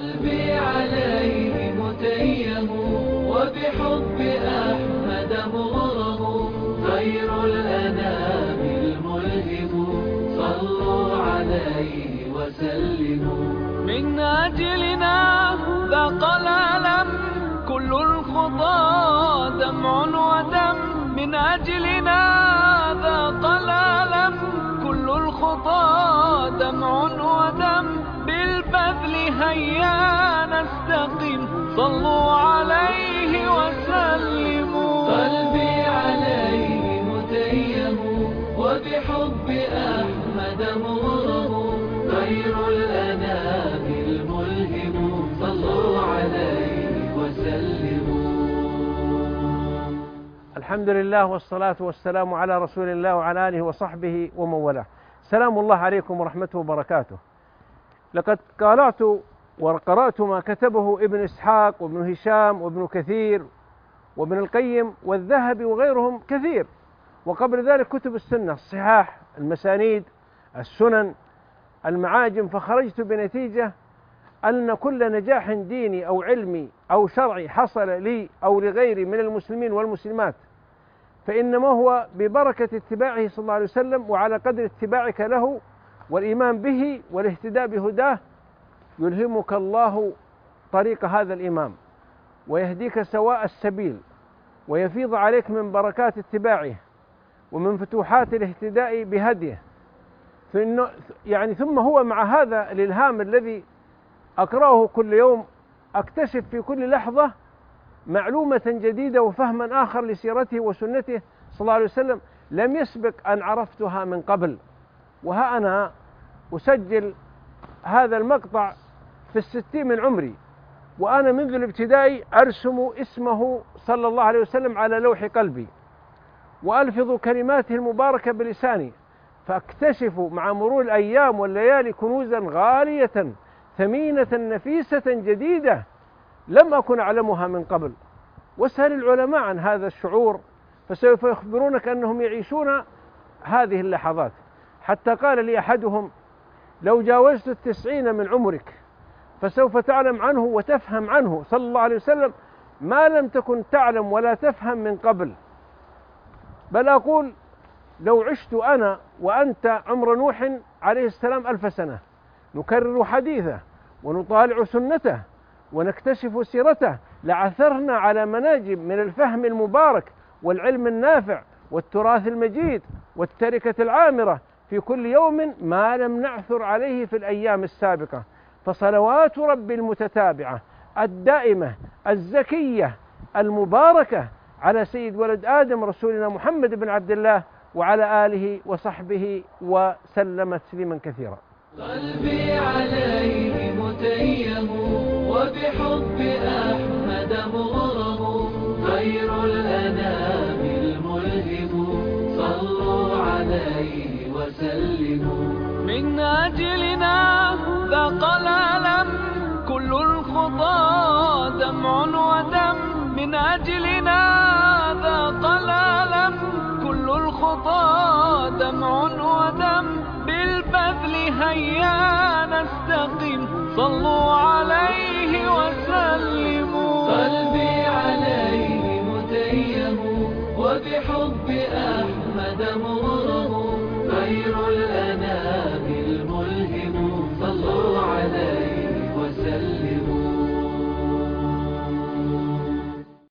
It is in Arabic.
قلبي عليه متيم وبحب أحمد مغرم، خير الأنام الملهم، صلوا عليه وسلموا. من أجلنا ذاق الألم كل الخطى دمع ودم، من أجلنا ذاق الألم كل الخطى دمع ودم، بالبذل هيا نستقم، صلوا عليه وسلموا. قلبي عليه متيم وبحب أحمد مغرم، خير الأنام الملهم، صلوا عليه وسلموا. الحمد لله والصلاة والسلام على رسول الله وعلى آله وصحبه ومن والاه. سلام الله عليكم ورحمته وبركاته. لقد قرأت وقرأت ما كتبه ابن إسحاق وابن هشام وابن كثير وابن القيم والذهبي وغيرهم كثير، وقبل ذلك كتب السنة، الصحاح، المسانيد، السنن، المعاجم، فخرجت بنتيجة أن كل نجاح ديني أو علمي أو شرعي حصل لي أو لغيري من المسلمين والمسلمات فإنما هو ببركة اتباعه صلى الله عليه وسلم، وعلى قدر اتباعك له والإيمان به والاهتداء بهداه يلهمك الله طريق هذا الإمام ويهديك سواء السبيل ويفيض عليك من بركات اتباعه ومن فتوحات الاهتداء بهديه. ثم هو مع هذا الإلهام الذي أقرأه كل يوم أكتشف في كل لحظة معلومة جديدة وفهما آخر لسيرته وسنته صلى الله عليه وسلم لم يسبق أن عرفتها من قبل. وها أنا أسجل هذا المقطع في 60 من عمري، وأنا منذ الابتداء أرسم اسمه صلى الله عليه وسلم على لوح قلبي وألفظ كلماته المباركة بلساني، فأكتشف مع مرور الأيام والليالي كنوزا غالية ثمينة نفيسة جديدة لم أكن أعلمها من قبل. واسأل العلماء عن هذا الشعور فسوف يخبرونك أنهم يعيشون هذه اللحظات. حتى قال لي أحدهم: لو جاوزت 90 من عمرك فسوف تعلم عنه وتفهم عنه صلى الله عليه وسلم ما لم تكن تعلم ولا تفهم من قبل. بل أقول: لو عشت أنا وأنت عمر نوح عليه السلام 1000 سنة نكرر حديثه ونطالع سنته ونكتشف سيرته لعثرنا على مناجم من الفهم المبارك والعلم النافع والتراث المجيد والتركة العامرة في كل يوم ما لم نعثر عليه في الأيام السابقة. فصلوات ربي المتتابعة الدائمة الزكية المباركة على سيد ولد آدم رسولنا محمد بن عبد الله وعلى آله وصحبه وسلم تسليما كثيرا. قلبي عليه متيم وبحب أحمد مغرم، خير الأنام الملهم، صلوا عليه وسلموا. من أجلنا ذاق الألم كل الخطى دمع ودم، من أجلنا ذاق الألم كل الخطى دمع ودم، بالبذل هيا نستقم، صلوا عليه وسلموا. قلبي عليه متيم وبحب أحمد مغرم، خير الأنام الملهم، صلوا عليه وسلموا.